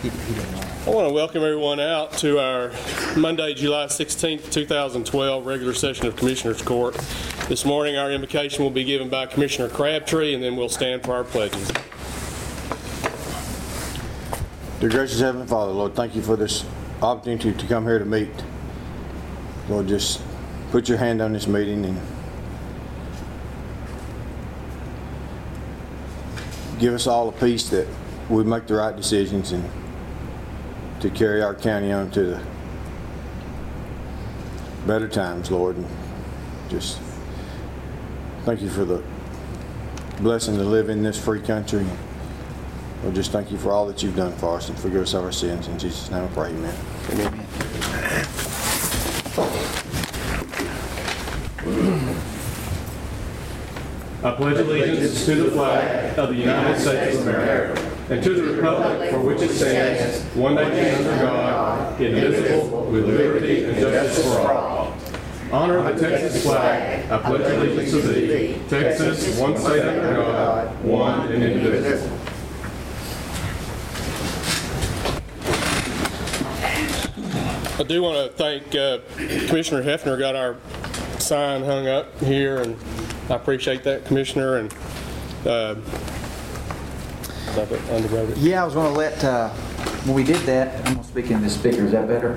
I want to welcome everyone out to our Monday, July 16th, 2012 regular session of Commissioners Court. This morning our invocation will be given by Commissioner Crabtree, and then we'll stand for our pledges. Dear gracious Heavenly Father, Lord, thank you for this opportunity to come here to meet. Lord, just put your hand on this meeting and give us all a peace that we make the right decisions and to carry our county on to the better times, Lord. And just thank you for the blessing to live in this free country. Lord, just thank you for all that you've done for us and forgive us of our sins. In Jesus' name I pray, amen. Amen. I pledge allegiance to the flag of the United States of America and to the republic for which it stands, one nation under God, indivisible, with liberty and justice for all. Honor the Texas flag. I pledge allegiance to thee, Texas, one state under God, one and indivisible. I do want to thank Commissioner Hefner. Got our sign hung up here, and I appreciate that, Commissioner. And yeah, I was going to let, when we did that, I'm going to speak in this speaker, is that better?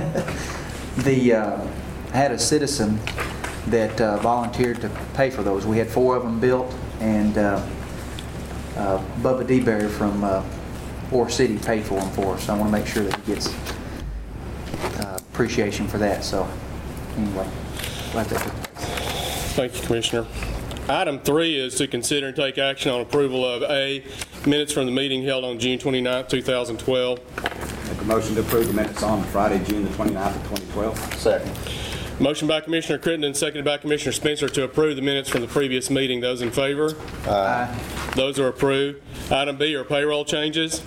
I had a citizen that volunteered to pay for those. We had 4 of them built, and Bubba DeBerry from Ore City paid for them for us. So I want to make sure that he gets appreciation for that. So anyway, glad that. Thank you, Commissioner. Item 3 is to consider and take action on approval of A, minutes from the meeting held on June 29, 2012. Make a motion to approve the minutes on Friday, June the 29th of 2012. Second. Motion by Commissioner Crittenden, seconded by Commissioner Spencer to approve the minutes from the previous meeting. Those in favor? Aye. Those are approved. Item B are payroll changes.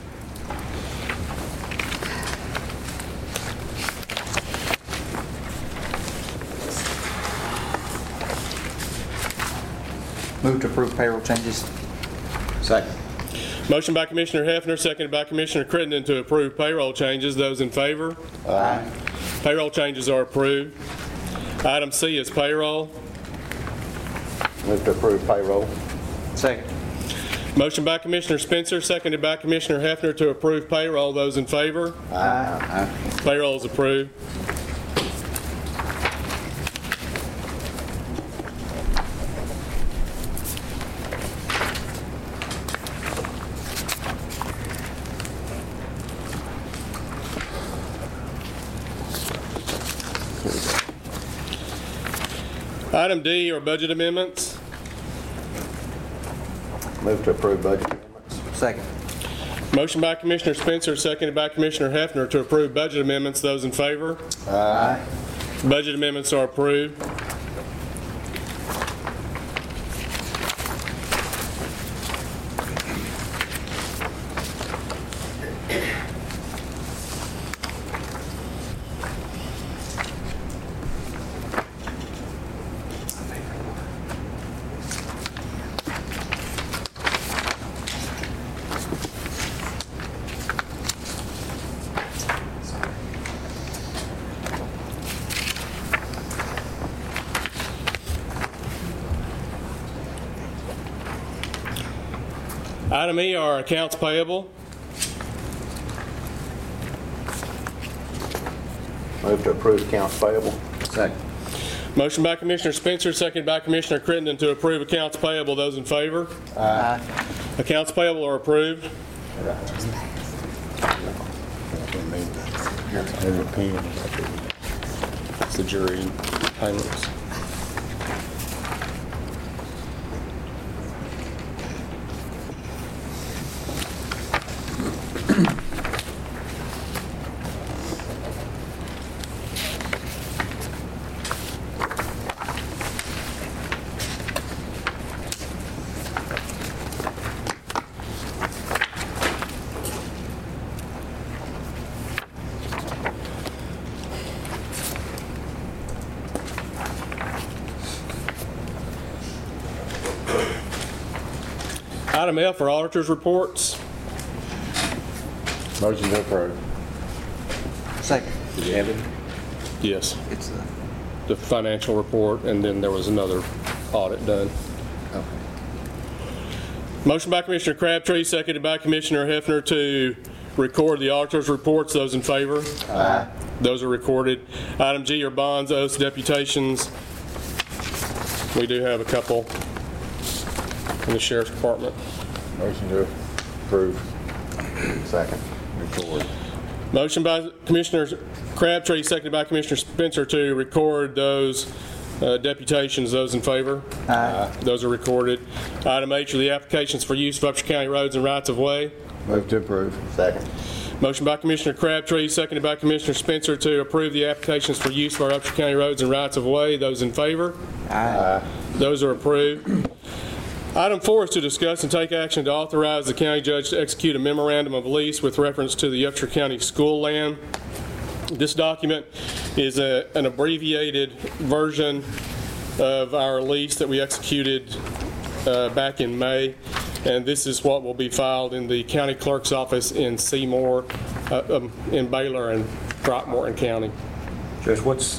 Move to approve payroll changes. Second. Motion by Commissioner Hefner, seconded by Commissioner Crittenden to approve payroll changes. Those in favor? Aye. Payroll changes are approved. Item C is payroll. Move to approve payroll. Second. Motion by Commissioner Spencer, seconded by Commissioner Hefner to approve payroll. Those in favor? Aye. Payroll is approved. Item D are budget amendments. Move to approve budget amendments. Second. Motion by Commissioner Spencer, seconded by Commissioner Hefner to approve budget amendments. Those in favor? Aye. Budget amendments are approved. Item E are accounts payable. Move to approve accounts payable. Second. Motion by Commissioner Spencer, seconded by Commissioner Crittenden to approve accounts payable. Those in favor? Aye. Accounts payable are approved. It's the jury payments. Item F are auditors' reports. Motion to approve. Second. Did you have it? Yes, It's the financial report, and then there was another audit done. okay. Motion by Commissioner Crabtree, seconded by Commissioner Hefner to record the auditor's reports. Those in favor? Aye. Those are recorded. Item G are bonds, oaths, deputations. We do have a couple in the Sheriff's Department. Motion to approve. Second. Record. Motion by Commissioner Crabtree, seconded by Commissioner Spencer to record those deputations. Those in favor? Aye. Those are recorded. Item H are the applications for use of Upshur County roads and rights of way. Move to approve. Second. Motion by Commissioner Crabtree, seconded by Commissioner Spencer to approve the applications for use of our Upshur County roads and rights of way. Those in favor? Aye. Those are approved. Item 4 is to discuss and take action to authorize the county judge to execute a memorandum of lease with reference to the Upshur County school land. This document is an abbreviated version of our lease that we executed back in May, and this is what will be filed in the county clerk's office in Seymour, in Baylor and Throckmorton County. Judge, what's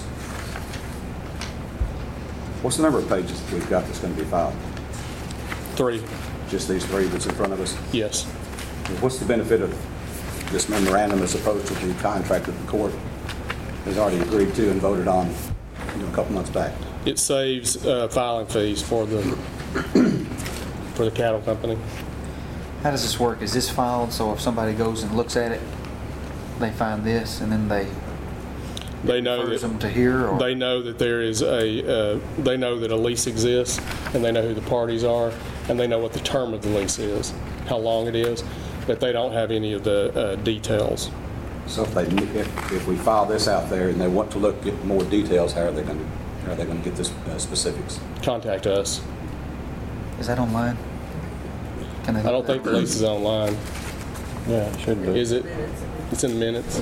the number of pages that we've got that's going to be filed? 3, Just these 3 that's in front of us? yes. What's the benefit of this memorandum as opposed to the contract that the court has already agreed to and voted on a couple months back? It saves filing fees for the cattle company. How does this work? Is this filed so if somebody goes and looks at it, they find this and then they know refers that them to here? Or? they know that there is they know that a lease exists, and they know who the parties are, and they know what the term of the lease is, how long it is, but they don't have any of the details. So if we file this out there and they want to look at more details, how are they going to get this specifics? Contact us. Is that online? Can they I don't think the lease is online. Yeah, it should be. Is it? It's in the minutes.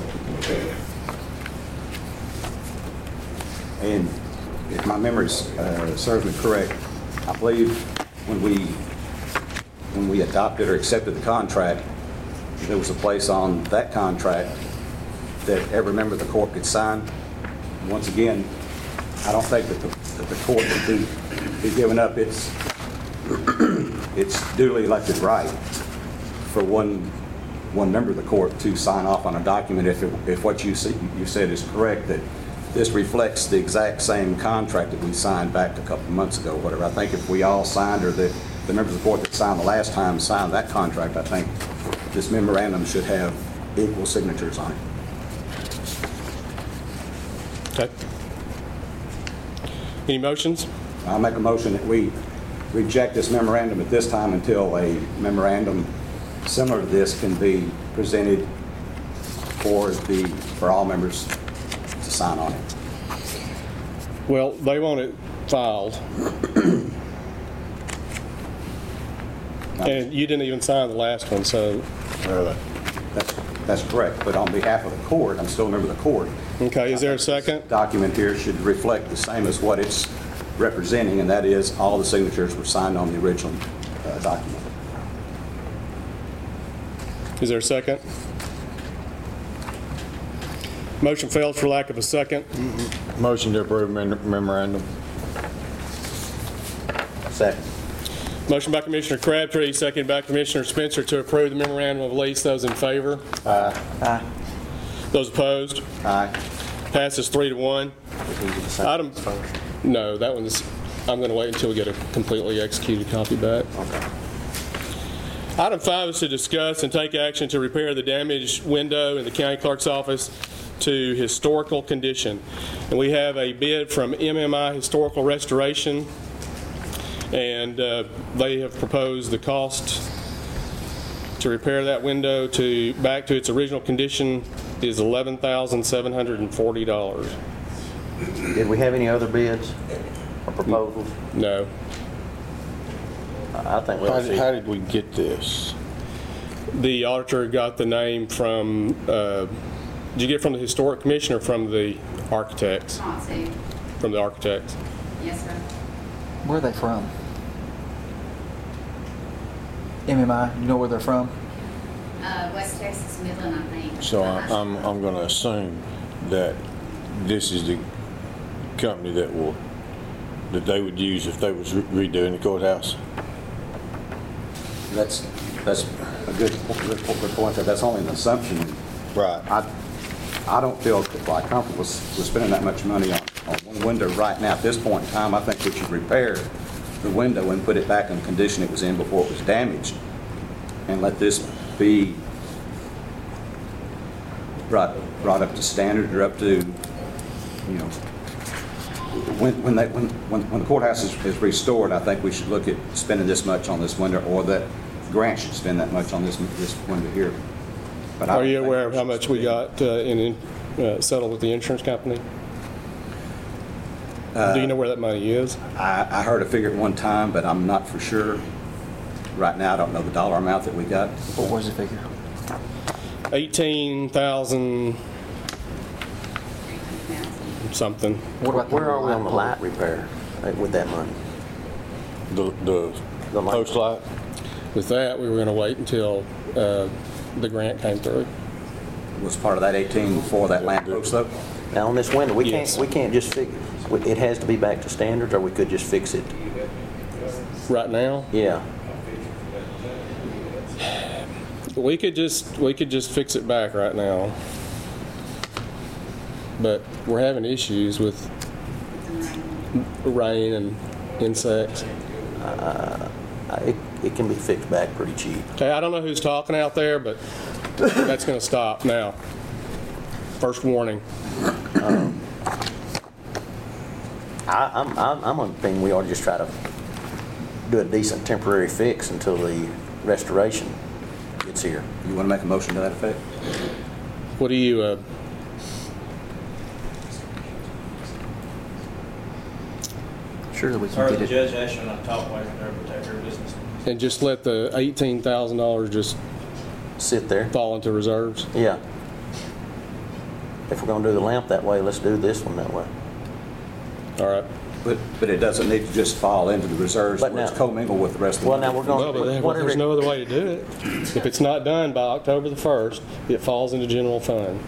And if my memory serves me correct, I believe when we adopted or accepted the contract, there was a place on that contract that every member of the court could sign. And once again, I don't think that the court would be giving up its duly elected right for one member of the court to sign off on a document if what you said is correct, that this reflects the exact same contract that we signed back a couple of months ago, whatever. I think if we all signed, or the members of the court that signed the last time signed that contract, I think this memorandum should have equal signatures on it. Okay. Any motions? I'll make a motion that we reject this memorandum at this time until a memorandum similar to this can be presented for all members to sign on it. Well, they want it filed. And you didn't even sign the last one, so. Really? That's correct, but on behalf of the court, I'm still a member of the court. Okay, is there a second? Document here should reflect the same as what it's representing, and that is all the signatures were signed on the original document. Is there a second? Motion fails for lack of a second. Motion to approve memorandum. Second. Motion by Commissioner Crabtree, seconded by Commissioner Spencer to approve the memorandum of lease. Those in favor? Aye. Those opposed? Aye. Passes 3-1. Item, no, that one's, I'm going to wait until we get a completely executed copy back. Okay. Item 5 is to discuss and take action to repair the damaged window in the county clerk's office to historical condition. And we have a bid from MMI Historical Restoration, and they have proposed the cost to repair that window back to its original condition is $11,740. Did we have any other bids or proposals? No. I think we'll see. How did we get this? The auditor got the name from, did you get it from the Historic Commission or from the architects? Chauncey. From the architects. Yes, sir. Where are they from? MMI, you know where they're from? West Texas Midland, I think. So I'm going to assume that this is the company that they would use if they was redoing the courthouse. That's a good point. That's only an assumption. Right. I don't feel quite comfortable with spending that much money on one window right now. At this point in time, I think we should repair the window and put it back in the condition it was in before it was damaged, and let this be brought up to standard, or up to, you know, when the courthouse is restored. I think we should look at spending this much on this window, or that Grant should spend that much on this window here. But Are you aware of how much we got settled with the insurance company? Do you know where that money is? I heard a figure at one time, but I'm not for sure. Right now, I don't know the dollar amount that we got. What was the figure? 18,000 something. What about Where are we on the light repair with that money? The The light. post light. With that, we were going to wait until the grant came through. Was part of that 18 for that lamp post, though? Now, on this window, we Yes. can't just fix, it has to be back to standards, or we could just fix it? Right now, Yeah. we could just fix it back right now. But we're having issues with rain and insects. It can be fixed back pretty cheap. Okay, I don't know who's talking out there, but that's going to stop now. First warning. I'm on the thing we ought to just try to do a decent temporary fix until the restoration gets here. You want to make a motion to that effect? What do you, Surely we can Or the get it. judge action on top way there, protect her business. and just let the $18,000 just Sit there. fall into reserves? Yeah. If we're gonna do the lamp that way, let's do this one that way. All right. But it doesn't need to just fall into the reserves But where it's now- commingled with the rest of the Well, money. now we're Well, gonna, but whatever. there's no other way to do it. If it's not done by October the 1st, it falls into general fund.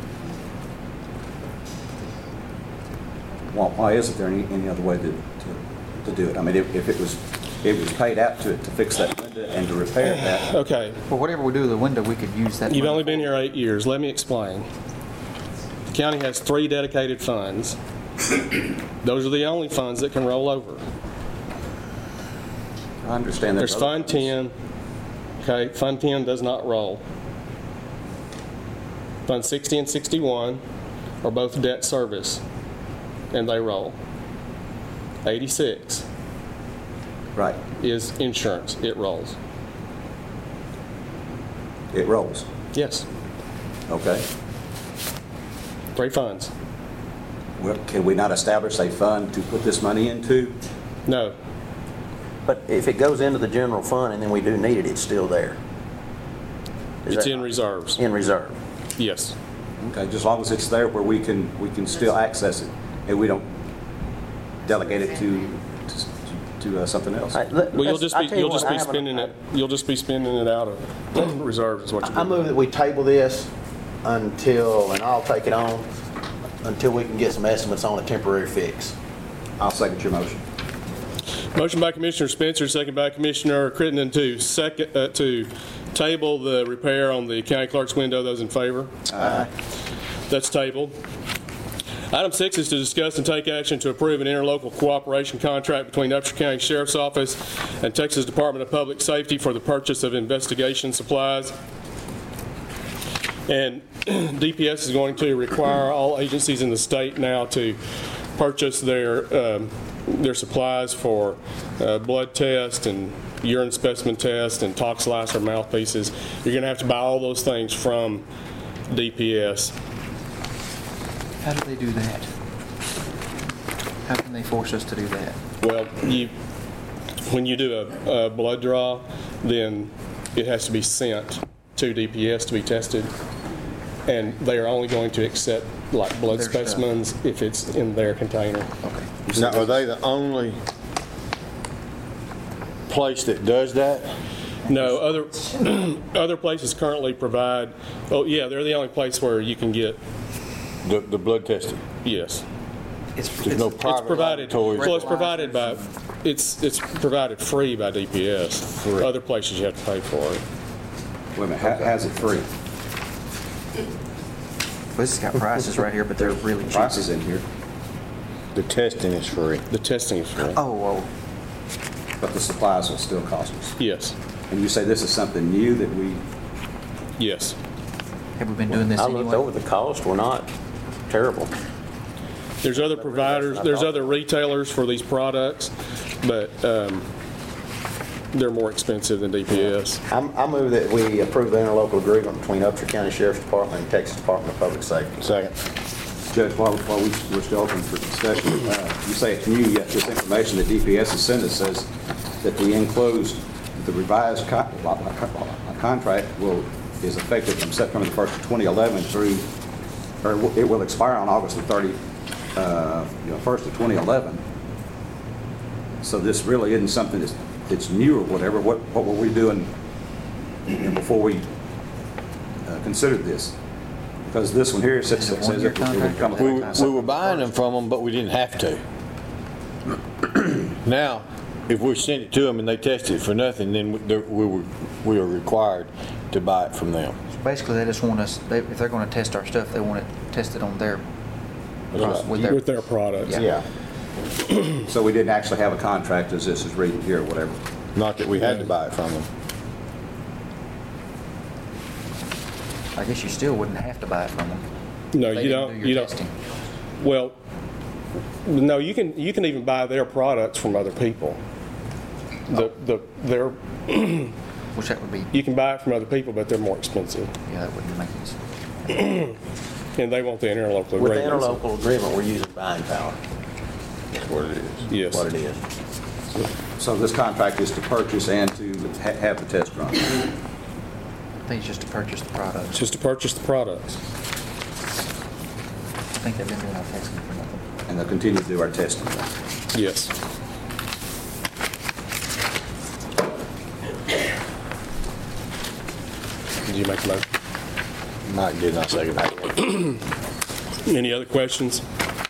Why isn't there any other way to do it? I mean, if it was paid out to fix that window and to repair that, Okay, Well, whatever we do with the window, we could use that. you've money only been for. here 8 years. Let me explain. The county has 3 dedicated funds. Those are the only funds that can roll over. I understand There's Fund 10. Okay, Fund 10 does not roll. Fund 60 and 61 are both debt service, and they roll. 86 Right, is insurance. It rolls. it rolls. Yes, Okay. 3 funds. Well, can we not establish a fund to put this money into? No, But if it goes into the general fund and then we do need it, it's still there. Is it's that- in reserves. In reserve. Yes. Okay, just as long as it's there where we can still access it, and we don't delegate it to something else. All right, let- Well, you'll let's- just I be tell you you'll what, just I be have a- spending it. You'll just be spending it out of reserves. Is what you're I doing. move that we table this until, and I'll take it on, until we can get some estimates on a temporary fix. I'll second your motion. Motion by Commissioner Spencer, second by Commissioner Crittenden to table the repair on the county clerk's window. Those in favor? Aye. That's tabled. Item 6 is to discuss and take action to approve an interlocal cooperation contract between Upshur County Sheriff's Office and Texas Department of Public Safety for the purchase of investigation supplies. And DPS is going to require all agencies in the state now to purchase their supplies for blood test and urine specimen test and toxilizer mouthpieces. You're going to have to buy all those things from DPS. How do they do that? How can they force us to do that? Well, when you do a blood draw, then it has to be sent to DPS to be tested, and they are only going to accept like blood Their stuff. specimens if it's in their container. Okay. Now, are they the only place that does that? No, other places currently provide, oh, yeah, they're the only place where you can get, The blood testing. yes. There's no It's private provided, laboratories. well, it's provided by, it's provided free by DPS. Correct. Other places you have to pay for it. Wait a minute, how's it free? Well, this has got prices right here, but they're really cheap. Prices in here, The testing is free. The testing is free. Oh, but the supplies will still cost us. Yes, And you say this is something new that we, yes. have we been doing this I looked anyway? over the cost, we're not terrible. There's other providers, there's other retailers for these products, but they're more expensive than DPS. I move that we approve the interlocal agreement between Upshur County Sheriff's Department and Texas Department of Public Safety. Second. Judge, while we're still open for discussion, you say it's new, yet this information that DPS has sent us says that the enclosed, the revised contract is effective from September the 1st of 2011 through, or it will expire on August the 1st of 2011. So this really isn't something that's new or whatever. What were we doing before we considered this? Because this one here says it would come. We were buying them from them, but we didn't have to. Now, if we sent it to them and they tested it for nothing, then we are required to buy it from them. Basically, they just want us, if they're going to test our stuff, they want it tested on their, With their products. Yeah. So we didn't actually have a contract as this is reading here or whatever. Not that we had to buy it from them. I guess you still wouldn't have to buy it from them. No, They you didn't don't, do your you don't. testing. Well, no, you can even buy their products from other people. They're, Which that would be, you can buy it from other people, but they're more expensive. yeah, that wouldn't make sense. And they want the interlocal agreement. With the interlocal agreement, we're using buying power. That's what it is. Yes. What it is. So this contract is to purchase and to have the test run. I think it's just to purchase the product. It's just to purchase the products. I think they've been doing our testing for nothing. And they'll continue to do our testing. Yes. Did you make a motion? Mike did not second that. Any other questions?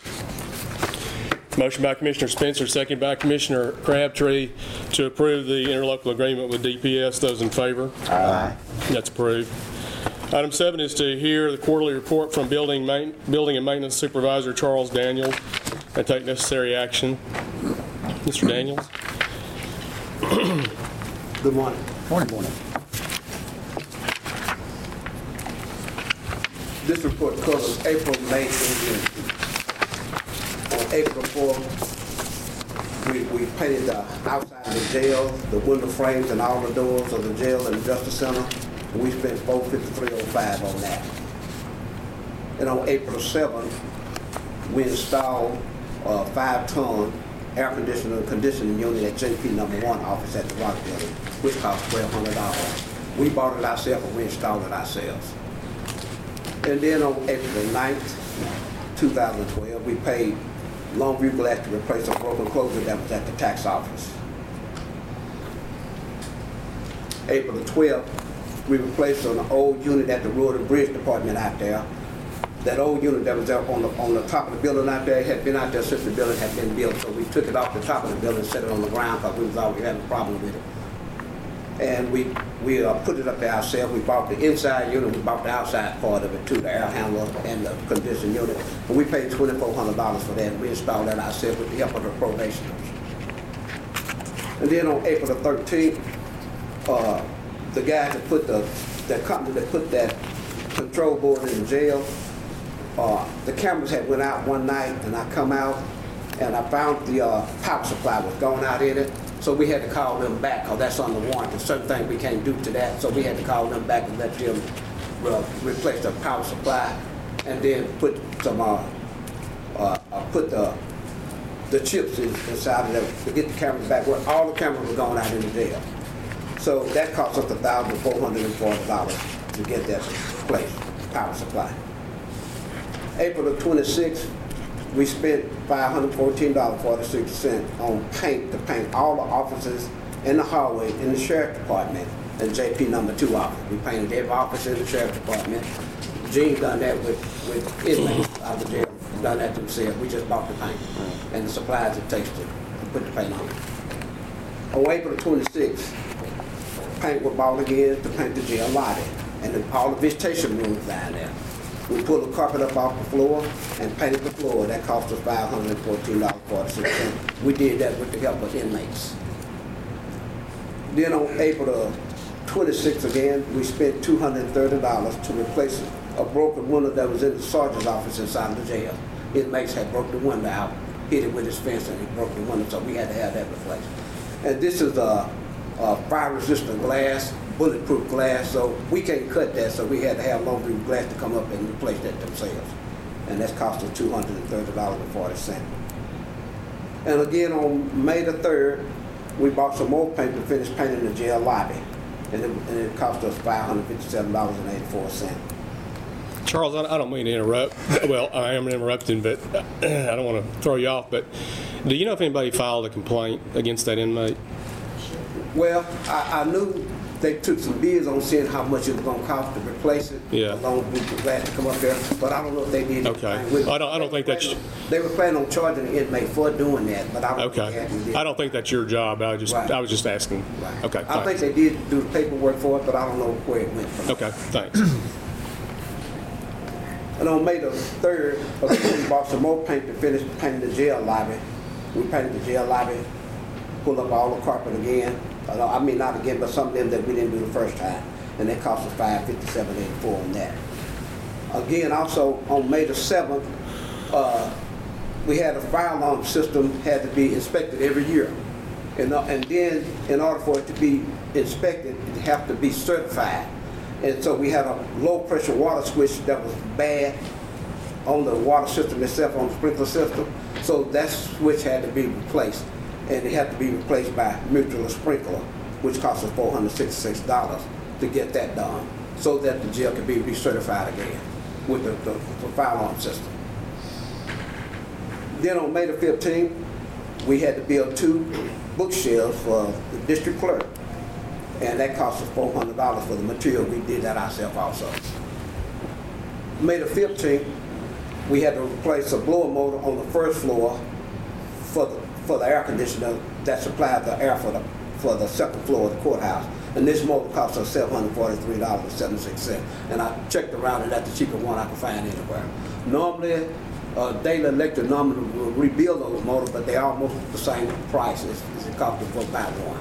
Motion by Commissioner Spencer, second by Commissioner Crabtree to approve the interlocal agreement with DPS. Those in favor? Aye. That's approved. Item 7 is to hear the quarterly report from Building and Maintenance Supervisor Charles Daniels and take necessary action. Mr. Daniels? Good morning. Morning. This report covers April, May, and June. On April 4th, we painted the outside of the jail, the window frames and all the doors of the jail and the Justice Center. We spent $453.05 on that. And on April 7th, we installed a 5-ton air conditioner and conditioning unit at JP number 1 office at the Rock Building, which cost $1,200. We bought it ourselves and we installed it ourselves. And then on April 9th, 2012, we paid Longview Glass to replace a broken closer that was at the tax office. April the 12th, we replaced an old unit at the Road and Bridge Department out there. That old unit that was there on the top of the building out there had been out there since the building had been built. So we took it off the top of the building and set it on the ground because we was already having a problem with it. And we put it up there ourselves. We bought the inside unit, we bought the outside part of it too, the air handler and the conditioning unit. And we paid $2,400 for that, and we installed that ourselves with the help of the probationers. And then on April the 13th, the guy that company that put that control board in the jail, the cameras had went out one night, and I come out, and I found the power supply was going out in it. So we had to call them back, because that's on the warranty. Certain things we can't do to that, so we had to call them back and let them replace the power supply, and then put some put the chips inside of them to get the cameras back. Where all the cameras were going out in the jail. So that cost us $1,440 to get that replaced, power supply. April the 26th. We spent $514.46 on paint to paint all the offices in the hallway in the sheriff department and JP number 2 office. We painted every office in the sheriff's department. Gene done that with inmates out of jail, done that themselves. We just bought the paint and the supplies it takes to put the paint on. On April 26th, paint was bought again to paint the jail lobby and all the visitation rooms down there. We pulled the carpet up off the floor and painted the floor. That cost us $514.46. We did that with the help of inmates. Then on April 26th again, we spent $230 to replace a broken window that was in the sergeant's office inside the jail. Inmates had broke the window out, hit it with his fence, and he broke the window, so we had to have that replaced. And this is a fire-resistant glass, bulletproof glass, so we can't cut that, so we had to have long-view glass to come up and replace that themselves. And that's cost us $230.40. And again, on May the 3rd, we bought some more paint to finish painting the jail lobby, and it cost us $557.84. Charles, I don't mean to interrupt. Well, I am interrupting, but I don't want to throw you off. But do you know if anybody filed a complaint against that inmate? Well, I knew they took some bids on seeing how much it was going to cost to replace it. Yeah. Along with the glass to come up there, but I don't know if they did. Okay. Anything. I don't think that's. They were planning on charging the inmate for doing that, but I don't think they actually did. I don't think that's your job. I was just asking. Right. Okay. I think they did do the paperwork for it, but I don't know where it went from. Okay. Thanks. And on May the 3rd, we bought some more paint to finish painting the jail lobby. We painted the jail lobby, pulled up all the carpet again. I mean, not again, but some of them that we didn't do the first time. And that cost us $557.84 on that. Again, also on May the 7th, we had a fire alarm system had to be inspected every year. And then in order for it to be inspected, it had to be certified. And so we had a low pressure water switch that was bad on the water system itself, on the sprinkler system. So that switch had to be replaced. And it had to be replaced by Mutual Sprinkler, which cost us $466 to get that done, so that the jail could be recertified again with the fire alarm system. Then on May the 15th, we had to build 2 bookshelves for the district clerk. And that cost us $400 for the material. We did that ourselves also. May the 15th, we had to replace a blower motor on the first floor for the air conditioner that supplied the air for the second floor of the courthouse. And this motor cost us $743.76. And I checked around, and that's the cheapest one I could find anywhere. Normally, Daily Electric normally will rebuild those motors, but they're almost the same price as it cost to go buy one.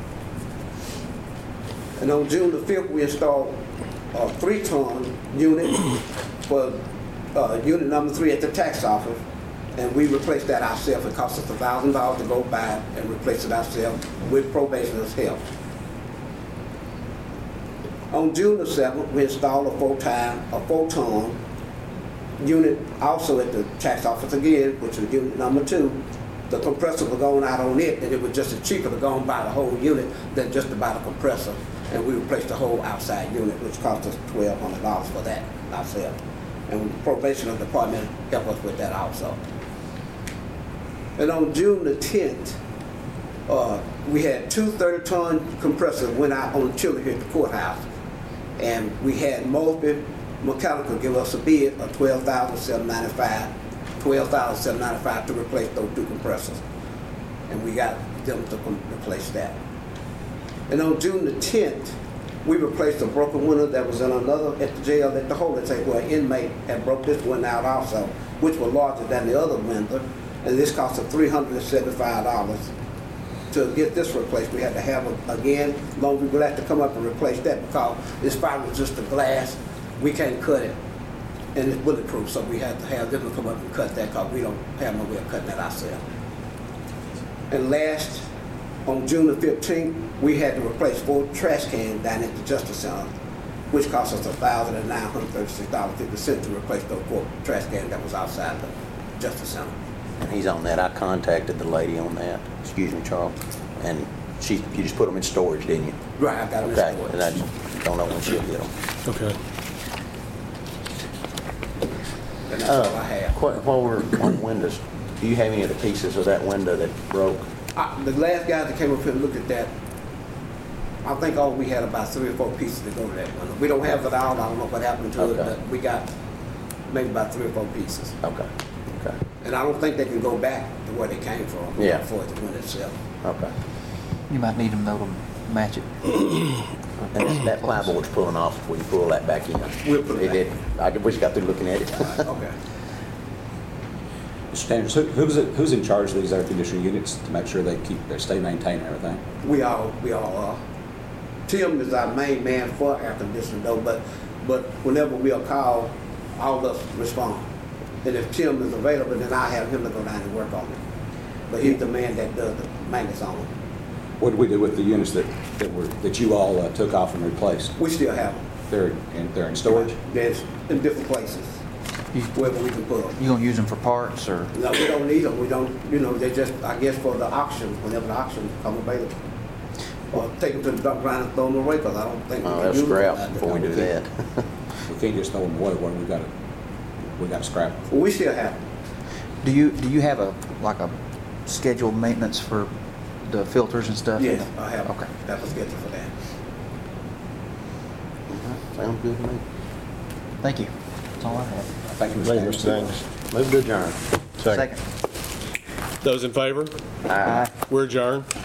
And on June the 5th, we installed a 3-ton unit for unit number 3 at the tax office. And we replaced that ourselves. It cost us $1,000 to go buy and replace it ourselves with probationer's help. On June the 7th, we installed a 4-ton unit also at the tax office again, which is unit number 2. The compressor was going out on it, and it was just cheaper to go and buy the whole unit than just to buy the compressor. And we replaced the whole outside unit, which cost us $1,200 for that ourselves. And the probation department helped us with that also. And on June the 10th, we had 2 30-ton compressors went out on the chiller here at the courthouse. And we had Mosby Mechanical give us a bid of $12,795 to replace those 2 compressors. And we got them to replace that. And on June the 10th, we replaced a broken window that was in another at the jail at the holding tank where an inmate had broke this one out also, which was larger than the other window. And this cost us $375 to get this replaced. We had to have, again, Longview Glass to come up and replace that because it's fire-resistant glass. We can't cut it, and it's bulletproof, so we had to have them to come up and cut that because we don't have no way of cutting that ourselves. And last, on June the 15th, we had to replace 4 trash cans down at the Justice Center, which cost us $1,936.50 to replace those 4 trash cans that was outside the Justice Center. And he's on that. I contacted the lady on that. Excuse me, Charles. And you just put them in storage, didn't you? Right, I got them in storage. And I don't know when she'll get them. Okay. And that's all I have. While we're on windows, do you have any of the pieces of that window that broke? The last guy that came up here and looked at that, I think all we had about 3 or 4 pieces to go to that one. We don't have it all, I don't know what happened to it, Okay. but we got maybe about 3 or 4 pieces. Okay, okay, And I don't think they can go back to where they came from. Yeah. For it to win itself. okay. You might need them though to match it. And that plywood's pulling off, we can pull that back in. We'll put it I just got through looking at it. Okay. Mr. Daniels, who's in charge of these air conditioning units to make sure they stay maintained and everything? We all are. Tim is our main man for air conditioning though, but whenever we are called, all of us respond. And if Tim is available, then I have him to go down and work on it. But he's the man that does the maintenance on them. What did we do with the units that you all took off and replaced? We still have them. They're in storage? There's in different places, wherever we can put them. You gonna use them for parts or? No, we don't need them. We don't, they're just, I guess, for the auction, whenever the auction come available. Or take them to the dump ground and throw them away, because I don't think we Oh, can they'll use them. scrap before we do that. We can't just throw them away when we got to scrap them. We still have them. Do you have a scheduled maintenance for the filters and stuff? Yes, I have. Okay. Have a schedule for that. Sounds good to me. Thank you. That's all I have. Thank you, Mr. Thank you, Daniels. Mr. Daniels. Move to adjourn. Second. Those in favor? Aye. We're adjourned.